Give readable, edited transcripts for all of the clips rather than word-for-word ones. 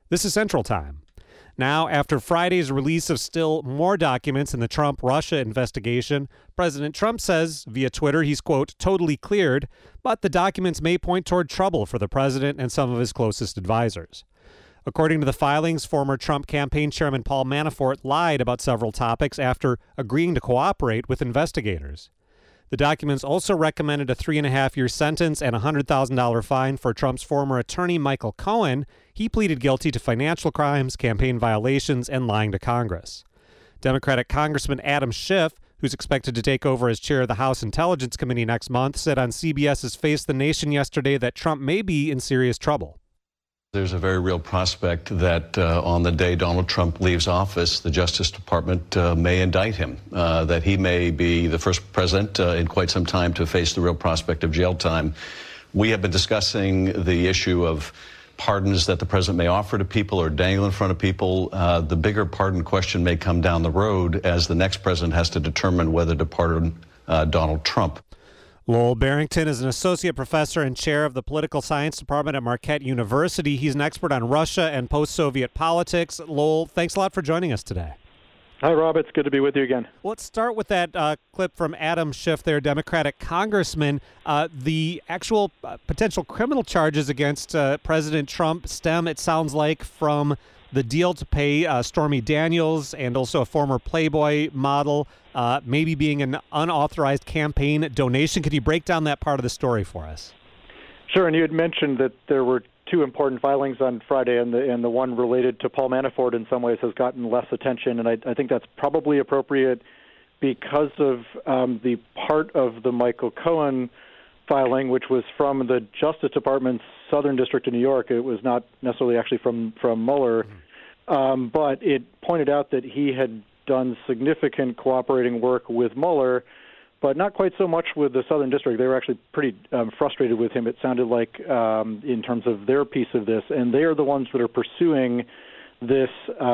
This is Central Time. Now, after Friday's release of still more documents in the Trump-Russia investigation, President Trump says via Twitter he's, quote, totally cleared, but the documents may point toward trouble for the president and some of his closest advisors. According to the filings, former Trump campaign chairman Paul Manafort lied about several topics after agreeing to cooperate with investigators. The documents also recommended a 3.5-year sentence and a $100,000 fine for Trump's former attorney, Michael Cohen. He pleaded guilty to financial crimes, campaign violations, and lying to Congress. Democratic Congressman Adam Schiff, who's expected to take over as chair of the House Intelligence Committee next month, said on CBS's Face the Nation yesterday that Trump may be in serious trouble. There's a very real prospect that on the day Donald Trump leaves office, the Justice Department may indict him, that he may be the first president in quite some time to face the real prospect of jail time. We have been discussing the issue of pardons that the president may offer to people or dangle in front of people. The bigger pardon question may come down the road as the next president has to determine whether to pardon Donald Trump. Lowell Barrington is an associate professor and chair of the political science department at Marquette University. He's an expert on Russia and post-Soviet politics. Lowell, thanks a lot for joining us today. Hi, Rob. It's good to be with you again. Well, let's start with that clip from Adam Schiff, their Democratic congressman. The actual potential criminal charges against President Trump stem, it sounds like, from the deal to pay Stormy Daniels and also a former Playboy model, maybe being an unauthorized campaign donation. Could you break down that part of the story for us? Sure, and you had mentioned that there were two important filings on Friday, and the one related to Paul Manafort in some ways has gotten less attention, and I think that's probably appropriate because of the part of the Michael Cohen filing, which was from the Justice Department's Southern District of New York. It was not necessarily actually from Mueller, but it pointed out that he had done significant cooperating work with Mueller, but not quite so much with the Southern District. They were actually pretty frustrated with him, it sounded like, in terms of their piece of this, and they are the ones that are pursuing this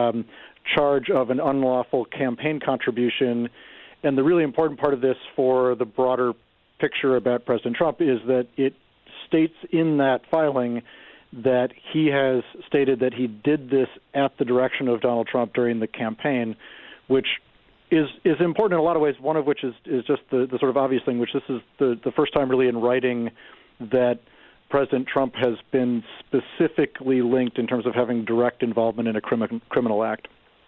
charge of an unlawful campaign contribution. And the really important part of this for the broader picture about President Trump is that it states in that filing that he has stated that he did this at the direction of Donald Trump during the campaign, which is important in a lot of ways, one of which is just the sort of obvious thing, which this is the first time really in writing that President Trump has been specifically linked in terms of having direct involvement in a criminal act.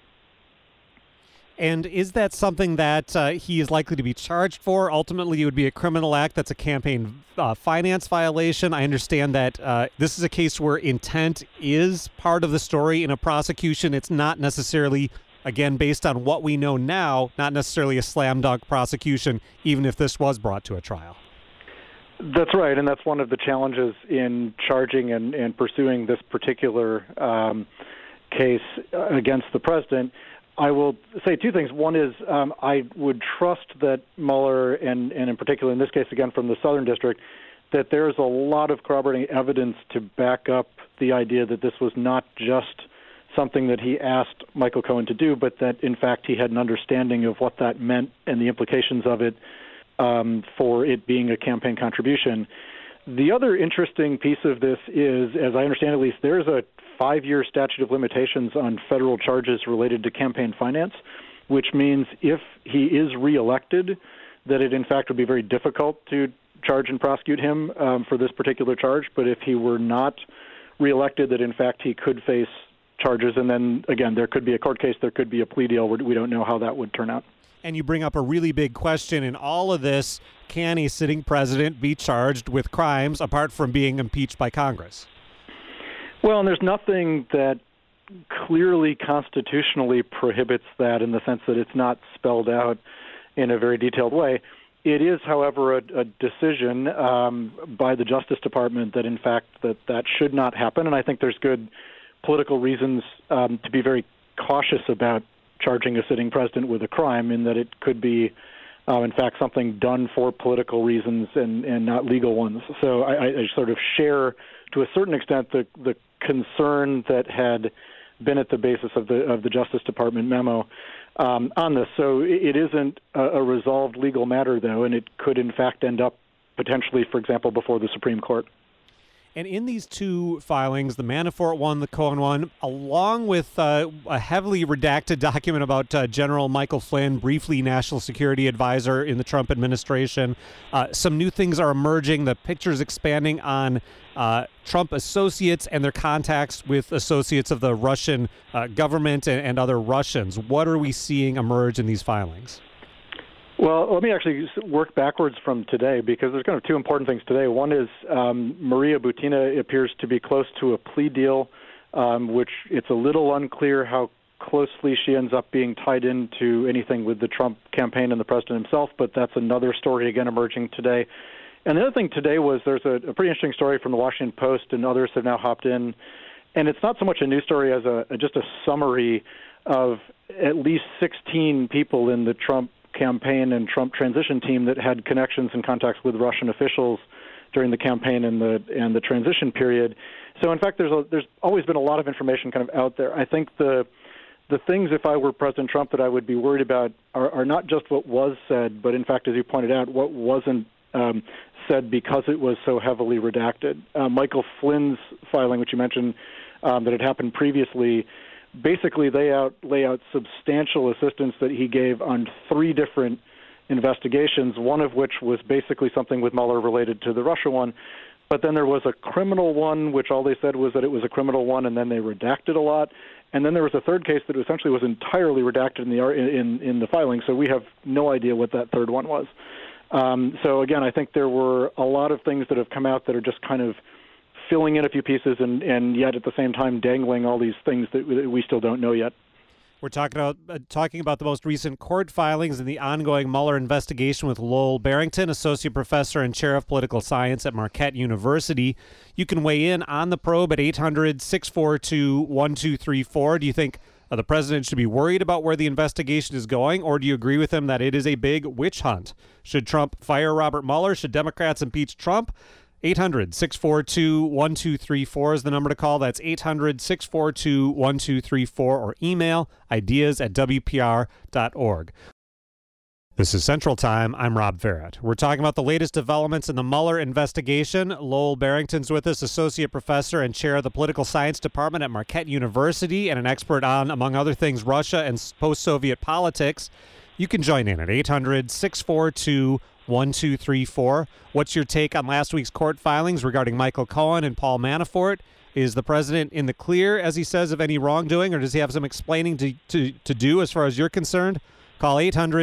And is that something that he is likely to be charged for? Ultimately, it would be a criminal act. That's a campaign finance violation. I understand that this is a case where intent is part of the story in a prosecution. It's not necessarily, again, based on what we know now, not necessarily a slam dunk prosecution, even if this was brought to a trial. That's right, and that's one of the challenges in charging and pursuing this particular case against the president. I will say two things. One is I would trust that Mueller, and in particular in this case, again, from the Southern District, that there's a lot of corroborating evidence to back up the idea that this was not just something that he asked Michael Cohen to do, but that, in fact, he had an understanding of what that meant and the implications of it for it being a campaign contribution. The other interesting piece of this is, as I understand at least, there's a 5-year statute of limitations on federal charges related to campaign finance, which means if he is reelected, that it in fact would be very difficult to charge and prosecute him for this particular charge. But if he were not reelected, that in fact he could face charges. And then, again, there could be a court case, there could be a plea deal. We don't know how that would turn out. And you bring up a really big question in all of this. Can a sitting president be charged with crimes apart from being impeached by Congress? Well, and there's nothing that clearly constitutionally prohibits that in the sense that it's not spelled out in a very detailed way. It is, however, a decision by the Justice Department that, in fact, that should not happen. And I think there's good political reasons to be very cautious about charging a sitting president with a crime, in that it could be, in fact, something done for political reasons and not legal ones. So I sort of share, to a certain extent, the concern that had been at the basis of the Justice Department memo on this. So it isn't a resolved legal matter, though, and it could, in fact, end up potentially, for example, before the Supreme Court. And in these two filings, the Manafort one, the Cohen one, along with a heavily redacted document about General Michael Flynn, briefly national security advisor in the Trump administration, some new things are emerging. The picture's expanding on Trump associates and their contacts with associates of the Russian government and other Russians. What are we seeing emerge in these filings? Well, let me actually work backwards from today, because there's kind of two important things today. One is Maria Butina appears to be close to a plea deal, which it's a little unclear how closely she ends up being tied into anything with the Trump campaign and the president himself, but that's another story again emerging today. And the other thing today was there's a pretty interesting story from the Washington Post, and others have now hopped in, and it's not so much a news story as just a summary of at least 16 people in the Trump campaign and Trump transition team that had connections and contacts with Russian officials during the campaign and the transition period. So in fact, there's always been a lot of information kind of out there. I think the things, if I were President Trump, that I would be worried about are not just what was said, but in fact, as you pointed out, what wasn't said because it was so heavily redacted. Michael Flynn's filing, which you mentioned, that had happened previously, basically lay out substantial assistance that he gave on three different investigations, one of which was basically something with Mueller related to the Russia one. But then there was a criminal one, which all they said was that it was a criminal one, and then they redacted a lot. And then there was a third case that essentially was entirely redacted in the filing, so we have no idea what that third one was. So again, I think there were a lot of things that have come out that are just kind of filling in a few pieces and yet at the same time dangling all these things that we still don't know yet. We're talking about the most recent court filings and the ongoing Mueller investigation with Lowell Barrington, associate professor and chair of political science at Marquette University. You can weigh in on the probe at 800-642-1234. Do you think the president should be worried about where the investigation is going, or do you agree with him that it is a big witch hunt? Should Trump fire Robert Mueller? Should Democrats impeach Trump? 800-642-1234 is the number to call. That's 800-642-1234, or email ideas@wpr.org. This is Central Time. I'm Rob Farrett. We're talking about the latest developments in the Mueller investigation. Lowell Barrington's with us, associate professor and chair of the political science department at Marquette University, and an expert on, among other things, Russia and post-Soviet politics. You can join in at 800-642-1234. What's your take on last week's court filings regarding Michael Cohen and Paul Manafort? Is the president in the clear, as he says, of any wrongdoing, or does he have some explaining to do as far as you're concerned? Call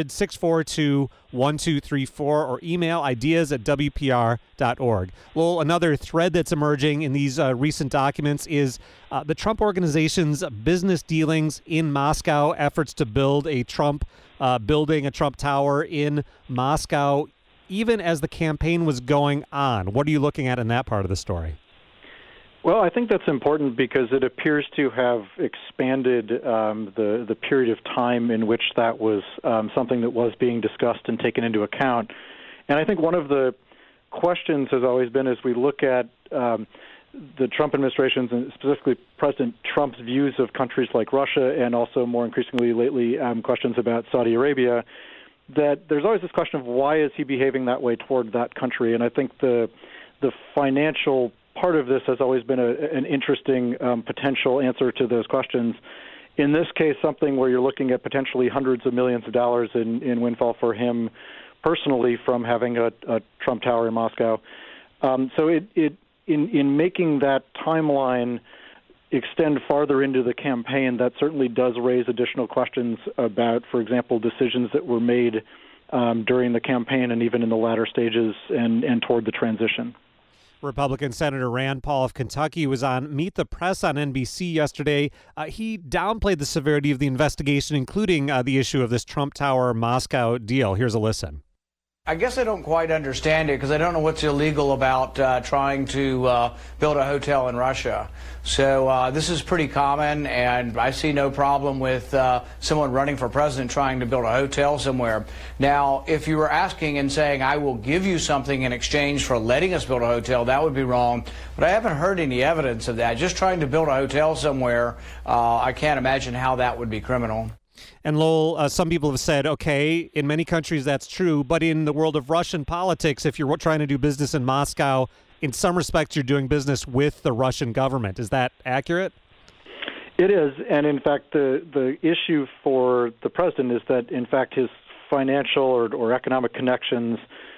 800-642-1234 or email ideas@wpr.org. Well, another thread that's emerging in these recent documents is the Trump Organization's business dealings in Moscow, efforts to build a Trump building, a Trump Tower in Moscow, even as the campaign was going on. What are you looking at in that part of the story? Well, I think that's important because it appears to have expanded the period of time in which that was something that was being discussed and taken into account. And I think one of the questions has always been, as we look at the Trump administration's and specifically President Trump's views of countries like Russia, and also more increasingly lately questions about Saudi Arabia, that there's always this question of why is he behaving that way toward that country. And I think the financial part of this has always been an interesting potential answer to those questions. In this case, something where you're looking at potentially hundreds of millions of dollars in windfall for him personally from having a Trump Tower in Moscow. So in making that timeline extend farther into the campaign, that certainly does raise additional questions about, for example, decisions that were made during the campaign and even in the latter stages and toward the transition. Republican Senator Rand Paul of Kentucky was on Meet the Press on NBC yesterday. He downplayed the severity of the investigation, including the issue of this Trump Tower Moscow deal. Here's a listen. I guess I don't quite understand it because I don't know what's illegal about trying to build a hotel in Russia. So this is pretty common, and I see no problem with someone running for president trying to build a hotel somewhere. Now, if you were asking and saying, I will give you something in exchange for letting us build a hotel, that would be wrong. But I haven't heard any evidence of that. Just trying to build a hotel somewhere, I can't imagine how that would be criminal. And Lowell, some people have said, okay, in many countries that's true, but in the world of Russian politics, if you're trying to do business in Moscow, in some respects, you're doing business with the Russian government. Is that accurate? It is, and in fact, the issue for the president is that, in fact, his financial or economic connections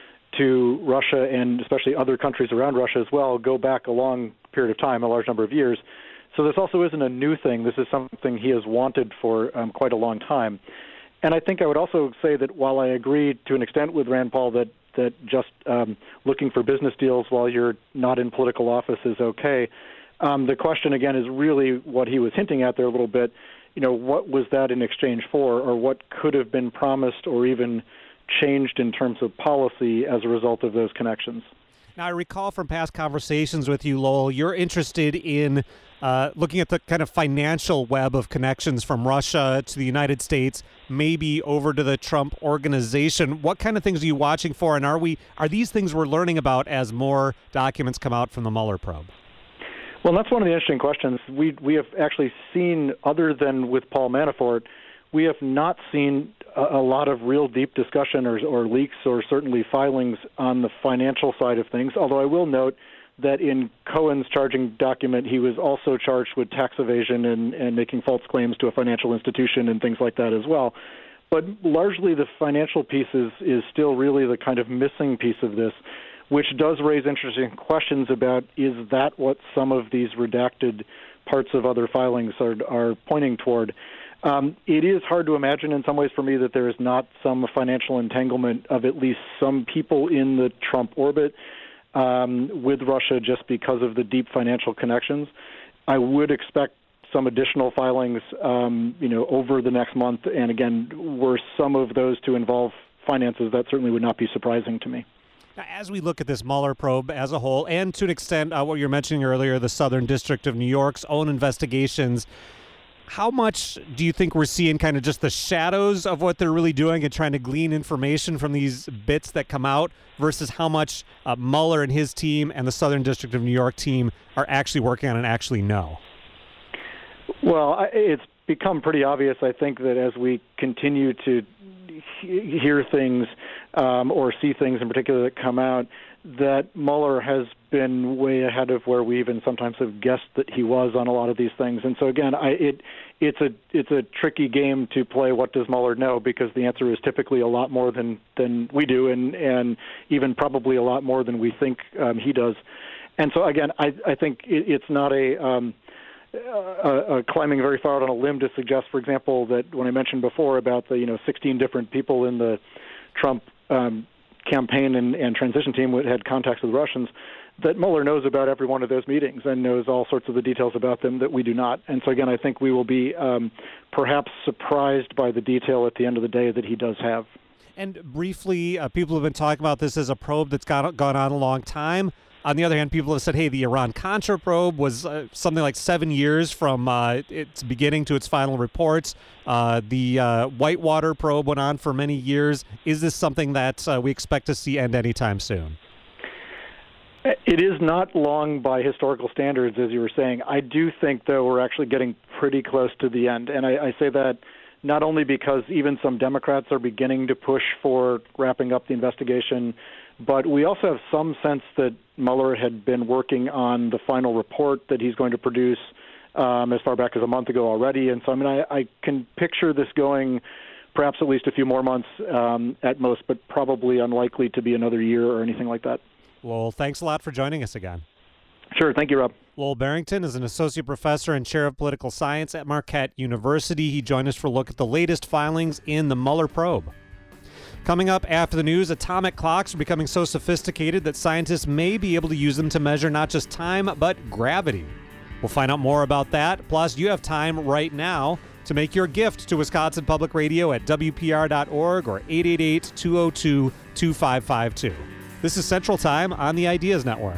to Russia and especially other countries around Russia as well go back a long period of time, a large number of years. So this also isn't a new thing. This is something he has wanted for quite a long time. And I think I would also say that while I agree to an extent with Rand Paul that just looking for business deals while you're not in political office is okay, the question, again, is really what he was hinting at there a little bit. What was that in exchange for, or what could have been promised or even changed in terms of policy as a result of those connections? Now, I recall from past conversations with you, Lowell, you're interested in looking at the kind of financial web of connections from Russia to the United States, maybe over to the Trump organization. What kind of things are you watching for, and are these things we're learning about as more documents come out from the Mueller probe? Well, that's one of the interesting questions. We have actually seen, other than with Paul Manafort, we have not seen a lot of real deep discussion or leaks or certainly filings on the financial side of things, although I will note that in Cohen's charging document, he was also charged with tax evasion and making false claims to a financial institution and things like that as well. But largely the financial piece is still really the kind of missing piece of this, which does raise interesting questions about, is that what some of these redacted parts of other filings are pointing toward? It is hard to imagine in some ways for me that there is not some financial entanglement of at least some people in the Trump orbit with Russia just because of the deep financial connections. I would expect some additional filings, over the next month. And again, were some of those to involve finances, that certainly would not be surprising to me. Now, as we look at this Mueller probe as a whole, and to an extent, what you were mentioning earlier, the Southern District of New York's own investigations, how much do you think we're seeing kind of just the shadows of what they're really doing and trying to glean information from these bits that come out versus how much Mueller and his team and the Southern District of New York team are actually working on and actually know? Well, it's become pretty obvious, I think, that as we continue to hear things or see things in particular that come out, that Mueller has been way ahead of where we even sometimes have guessed that he was on a lot of these things. And so again, it's a tricky game to play. What does Mueller know? Because the answer is typically a lot more than we do, and even probably a lot more than we think he does. And so again, I think it's not a climbing very far out on a limb to suggest, for example, that when I mentioned before about the 16 different people in the Trump campaign and transition team had contacts with Russians, that Mueller knows about every one of those meetings and knows all sorts of the details about them that we do not. And so again, I think we will be perhaps surprised by the detail at the end of the day that he does have. And briefly, people have been talking about this as a probe that's gone on a long time. On the other hand, people have said, hey, the Iran-Contra probe was something like 7 years from its beginning to its final reports. The Whitewater probe went on for many years. Is this something that we expect to see end anytime soon? It is not long by historical standards, as you were saying. I do think, though, we're actually getting pretty close to the end. And I say that not only because even some Democrats are beginning to push for wrapping up the investigation, but we also have some sense that Mueller had been working on the final report that he's going to produce as far back as a month ago already. And so, I can picture this going perhaps at least a few more months at most, but probably unlikely to be another year or anything like that. Well, thanks a lot for joining us again. Sure. Thank you, Rob. Lowell Barrington is an associate professor and chair of political science at Marquette University. He joined us for a look at the latest filings in the Mueller probe. Coming up after the news, atomic clocks are becoming so sophisticated that scientists may be able to use them to measure not just time, but gravity. We'll find out more about that. Plus, you have time right now to make your gift to Wisconsin Public Radio at WPR.org or 888-202-2552. This is Central Time on the Ideas Network.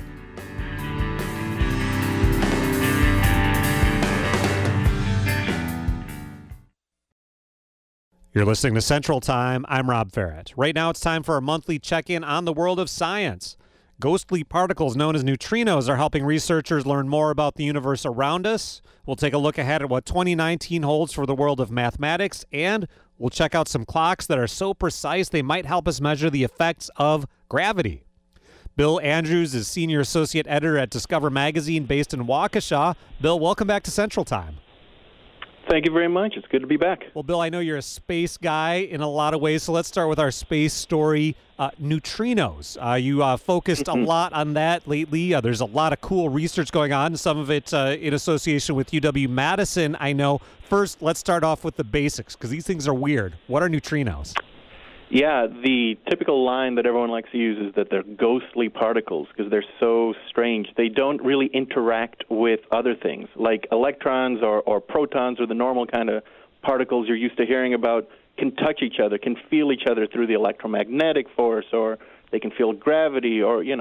You're listening to Central Time. I'm Rob Ferret. Right now it's time for a monthly check-in on the world of science. Ghostly particles known as neutrinos are helping researchers learn more about the universe around us. We'll take a look ahead at what 2019 holds for the world of mathematics, and we'll check out some clocks that are so precise they might help us measure the effects of gravity. Bill Andrews is Senior Associate Editor at Discover Magazine based in Waukesha. Bill, welcome back to Central Time. Thank you very much. It's good to be back. Well, Bill, I know you're a space guy in a lot of ways, so let's start with our space story, neutrinos. You focused a lot on that lately. There's a lot of cool research going on, some of it in association with UW-Madison, I know. First, let's start off with the basics, because these things are weird. What are neutrinos? Yeah, the typical line that everyone likes to use is that they're ghostly particles because they're so strange. They don't really interact with other things, like electrons or protons or the normal kind of particles you're used to hearing about can touch each other, can feel each other through the electromagnetic force, or they can feel gravity, or you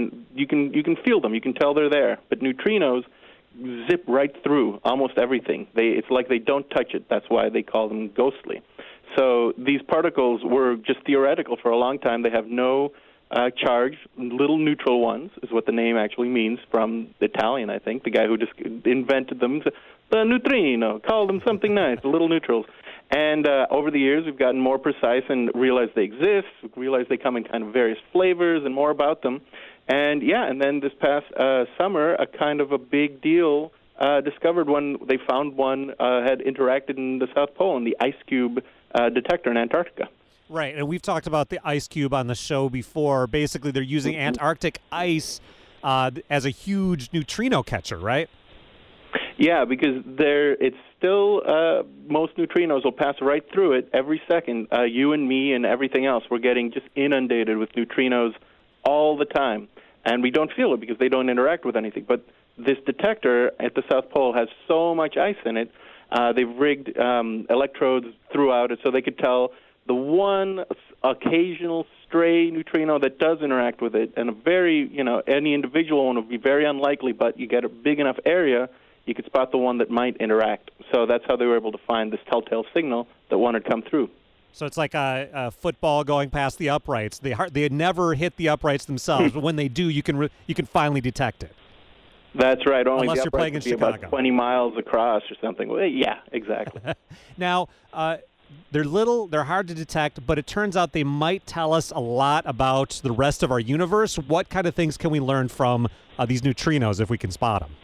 can feel them, you can tell they're there. But neutrinos zip right through almost everything. It's like they don't touch it. That's why they call them ghostly. So these particles were just theoretical for a long time. They have no charge. Little neutral ones is what the name actually means, from Italian, I think. The guy who just invented them, the neutrino, called them something nice, the little neutrals. And over the years, we've gotten more precise and realized they exist, realized they come in kind of various flavors and more about them. And then this past summer, a kind of a big deal discovered one. They found one had interacted in the South Pole in the IceCube detector in Antarctica. Right, and we've talked about the IceCube on the show before. Basically, they're using Antarctic ice as a huge neutrino catcher, right? Yeah, because it's still most neutrinos will pass right through it every second. You and me and everything else, we're getting just inundated with neutrinos all the time, and we don't feel it because they don't interact with anything. But this detector at the South Pole has so much ice in it. They've rigged electrodes throughout it so they could tell the one occasional stray neutrino that does interact with it, and any individual one would be very unlikely, but you get a big enough area, you could spot the one that might interact. So that's how they were able to find this telltale signal that one had come through. So it's like a football going past the uprights. They never hit the uprights themselves, but when they do, you can finally detect it. That's right. Only unless the you're playing in would be Chicago. About 20 miles across or something. Well, yeah, exactly. Now, they're little, they're hard to detect, but it turns out they might tell us a lot about the rest of our universe. What kind of things can we learn from these neutrinos if we can spot them?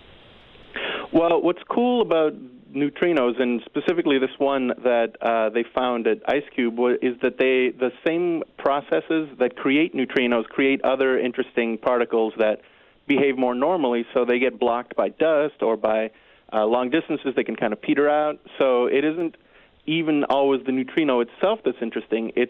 Well, what's cool about neutrinos, and specifically this one that they found at IceCube, is that the same processes that create neutrinos create other interesting particles that behave more normally, so they get blocked by dust or by long distances. They can kind of peter out. So it isn't even always the neutrino itself that's interesting. It's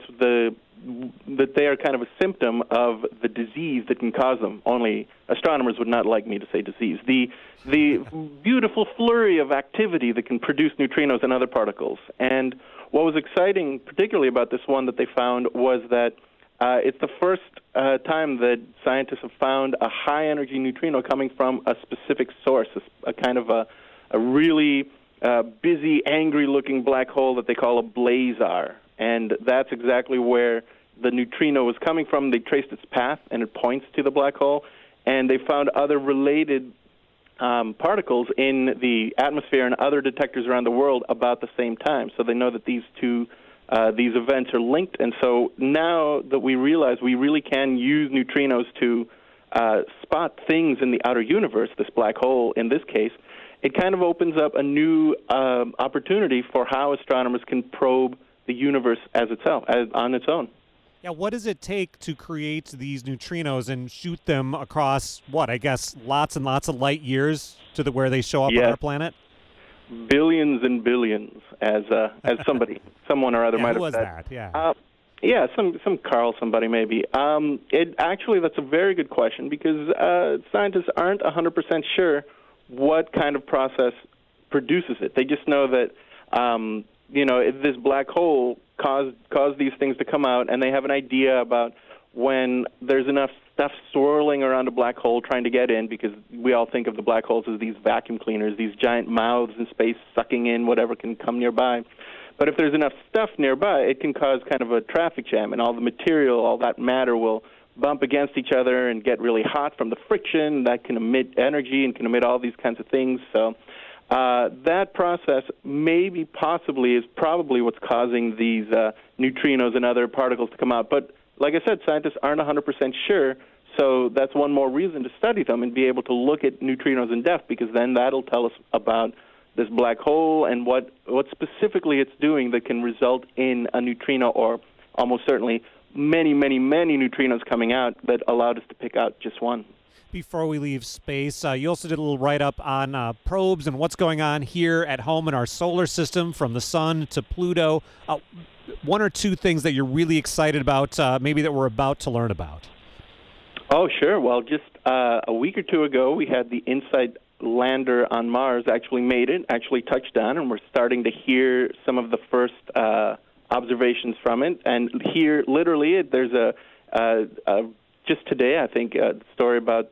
that they are kind of a symptom of the disease that can cause them. Only astronomers would not like me to say disease. The beautiful flurry of activity that can produce neutrinos and other particles. And what was exciting, particularly about this one that they found, was that it's the first time that scientists have found a high-energy neutrino coming from a specific source, a kind of a really busy, angry-looking black hole that they call a blazar. And that's exactly where the neutrino was coming from. They traced its path, and it points to the black hole. And they found other related particles in the atmosphere and other detectors around the world about the same time. So they know that these events are linked. And so now that we realize we really can use neutrinos to spot things in the outer universe, this black hole in this case, it kind of opens up a new opportunity for how astronomers can probe the universe on its own. Yeah, what does it take to create these neutrinos and shoot them across, lots and lots of light years to where they show up on our planet? Billions and billions, as someone or other might have said. Who was that? Yeah. Some Carl somebody maybe. That's a very good question because scientists aren't 100% sure what kind of process produces it. They just know that if this black hole caused these things to come out, and they have an idea about when there's enough stuff swirling around a black hole trying to get in, because we all think of the black holes as these vacuum cleaners, these giant mouths in space sucking in whatever can come nearby. But if there's enough stuff nearby, it can cause kind of a traffic jam, and all the material, all that matter will bump against each other and get really hot from the friction. That can emit energy and can emit all these kinds of things. So that process possibly is probably what's causing these neutrinos and other particles to come out. But like I said, scientists aren't 100% sure, So that's one more reason to study them and be able to look at neutrinos in depth, because then that'll tell us about this black hole and what specifically it's doing that can result in a neutrino, or almost certainly many, many, many neutrinos coming out that allowed us to pick out just one. Before we leave space, you also did a little write-up on probes and what's going on here at home in our solar system, from the sun to Pluto. One or two things that you're really excited about, maybe that we're about to learn about. Oh, sure. Well, just a week or two ago, we had the InSight lander on Mars actually made it, actually touched down, and we're starting to hear some of the first observations from it. And here, literally, there's just today, I think, a story about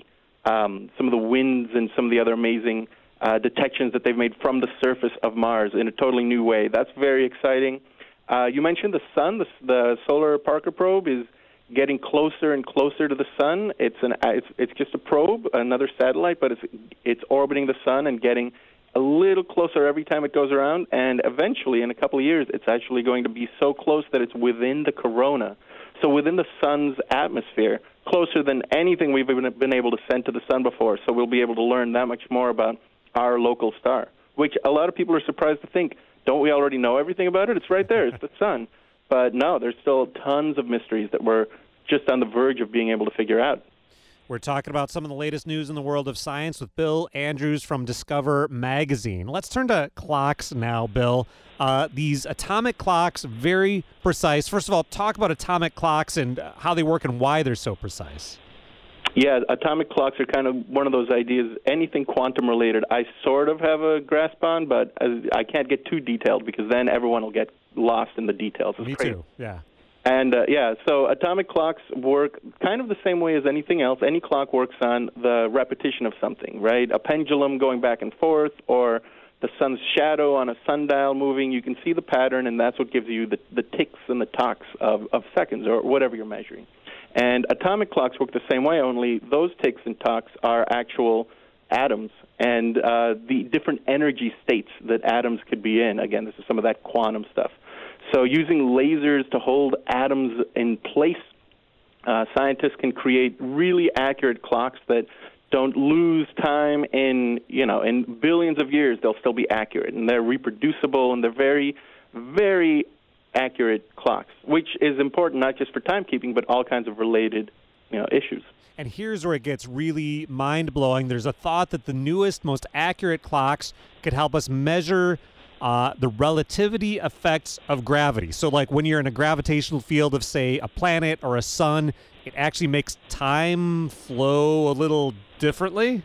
some of the winds and some of the other amazing detections that they've made from the surface of Mars in a totally new way. That's very exciting. You mentioned the sun. The Solar Parker probe is getting closer and closer to the sun. It's just a probe, another satellite, but it's orbiting the sun and getting a little closer every time it goes around. And eventually, in a couple of years, it's actually going to be so close that it's within the corona. So within the sun's atmosphere, closer than anything we've been able to send to the sun before. So we'll be able to learn that much more about our local star, which a lot of people are surprised to think, don't we already know everything about it? It's right there. It's the sun. But no, there's still tons of mysteries that we're just on the verge of being able to figure out. We're talking about some of the latest news in the world of science with Bill Andrews from Discover Magazine. Let's turn to clocks now, Bill. These atomic clocks, very precise. First of all, talk about atomic clocks and how they work and why they're so precise. Yeah, atomic clocks are kind of one of those ideas, anything quantum related, I sort of have a grasp on, but I can't get too detailed because then everyone will get lost in the details. Me too, yeah. And so atomic clocks work kind of the same way as anything else. Any clock works on the repetition of something, right? A pendulum going back and forth, or the sun's shadow on a sundial moving. You can see the pattern, and that's what gives you the ticks and the tocks of seconds, or whatever you're measuring. And atomic clocks work the same way, only those ticks and tocks are actual atoms and the different energy states that atoms could be in. Again, this is some of that quantum stuff. So using lasers to hold atoms in place, scientists can create really accurate clocks that don't lose time in billions of years. They'll still be accurate, and they're reproducible, and they're very, very accurate clocks, which is important not just for timekeeping, but all kinds of related issues. And here's where it gets really mind-blowing. There's a thought that the newest, most accurate clocks could help us measure the relativity effects of gravity. So like when you're in a gravitational field of, say, a planet or a sun, it actually makes time flow a little differently?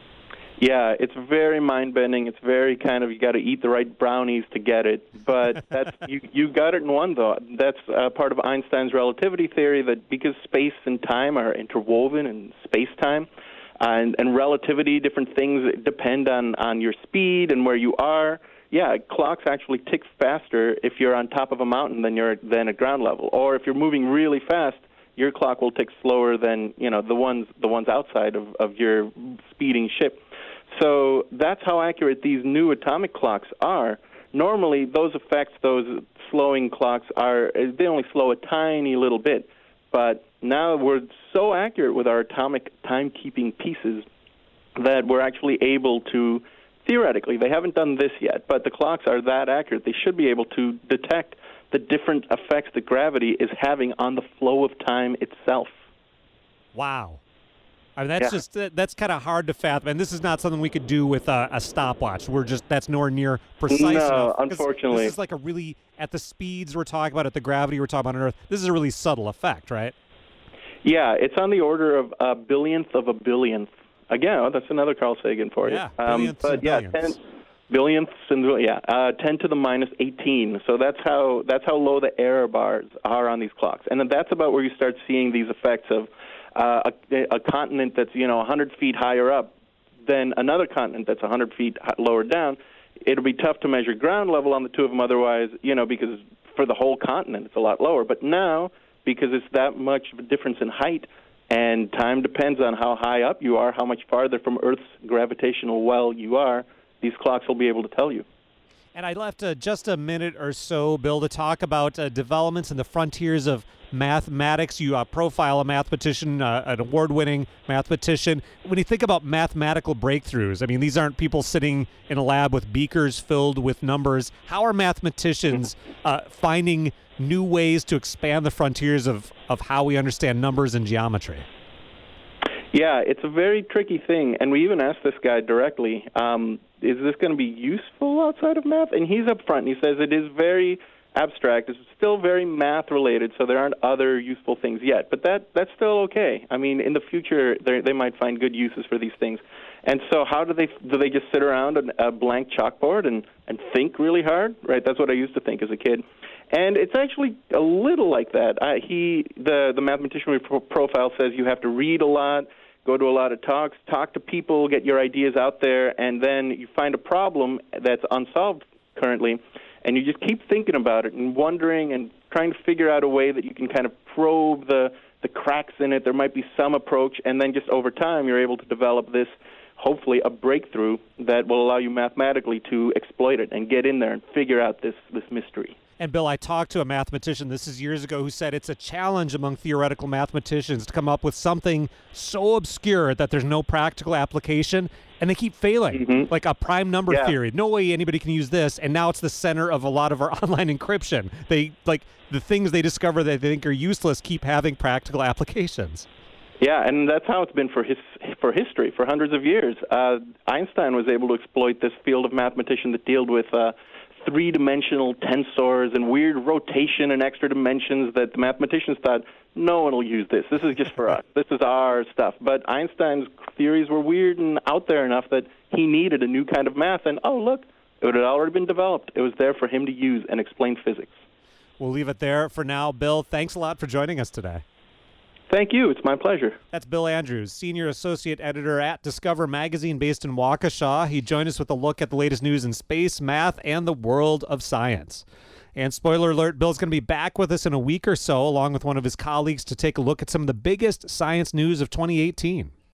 Yeah, it's very mind-bending. It's very kind of, you got to eat the right brownies to get it. But that's you got it in one, though. That's part of Einstein's relativity theory, that because space and time are interwoven in space-time, and relativity, different things depend on your speed and where you are. Yeah, clocks actually tick faster if you're on top of a mountain than at ground level. Or if you're moving really fast, your clock will tick slower than the ones outside of your speeding ship. So that's how accurate these new atomic clocks are. Normally, those effects, those slowing clocks, they only slow a tiny little bit. But now we're so accurate with our atomic timekeeping pieces that we're actually able to, theoretically, they haven't done this yet, but the clocks are that accurate. They should be able to detect the different effects that gravity is having on the flow of time itself. Wow. I mean, that's kind of hard to fathom, and this is not something we could do with a stopwatch. That's nowhere near precise enough. No, unfortunately. This is like a really, at the speeds we're talking about, at the gravity we're talking about on Earth, this is a really subtle effect, right? Yeah, it's on the order of a billionth of a billionth. Again, that's another Carl Sagan for you. Yeah, billionths and billions. 10 billionths and 10 to the minus 18. So that's how low the error bars are on these clocks, and then that's about where you start seeing these effects of a continent that's 100 feet higher up than another continent that's 100 feet lower down. It'll be tough to measure ground level on the two of them otherwise, because for the whole continent it's a lot lower. But now, because it's that much of a difference in height, and time depends on how high up you are, how much farther from Earth's gravitational well you are, these clocks will be able to tell you. And I left just a minute or so, Bill, to talk about developments in the frontiers of mathematics. You profile a mathematician, an award-winning mathematician. When you think about mathematical breakthroughs, I mean, these aren't people sitting in a lab with beakers filled with numbers. How are mathematicians finding new ways to expand the frontiers of how we understand numbers and geometry? Yeah, it's a very tricky thing, and we even asked this guy directly, is this going to be useful outside of math? And he's up front, and he says it is very abstract. It's still very math-related, so there aren't other useful things yet. But that's still okay. I mean, in the future, they might find good uses for these things. And so how do they just sit around a blank chalkboard and think really hard? Right, that's what I used to think as a kid. And it's actually a little like that. The mathematician we profile says you have to read a lot, go to a lot of talks, talk to people, get your ideas out there, and then you find a problem that's unsolved currently, and you just keep thinking about it and wondering and trying to figure out a way that you can kind of probe the cracks in it. There might be some approach, and then just over time you're able to develop this, hopefully a breakthrough that will allow you mathematically to exploit it and get in there and figure out this mystery. And Bill, I talked to a mathematician, this is years ago, who said it's a challenge among theoretical mathematicians to come up with something so obscure that there's no practical application, and they keep failing, like a prime number theory. No way anybody can use this, and now it's the center of a lot of our online encryption. They the things they discover that they think are useless keep having practical applications. Yeah, and that's how it's been for history, for hundreds of years. Einstein was able to exploit this field of mathematician that dealt with three-dimensional tensors and weird rotation and extra dimensions that the mathematicians thought, no one will use this. This is just for us. This is our stuff. But Einstein's theories were weird and out there enough that he needed a new kind of math. And, oh, look, it had already been developed. It was there for him to use and explain physics. We'll leave it there for now. Bill, thanks a lot for joining us today. Thank you. It's my pleasure. That's Bill Andrews, Senior Associate Editor at Discover Magazine based in Waukesha. He joined us with a look at the latest news in space, math, and the world of science. And spoiler alert, Bill's going to be back with us in a week or so, along with one of his colleagues, to take a look at some of the biggest science news of 2018.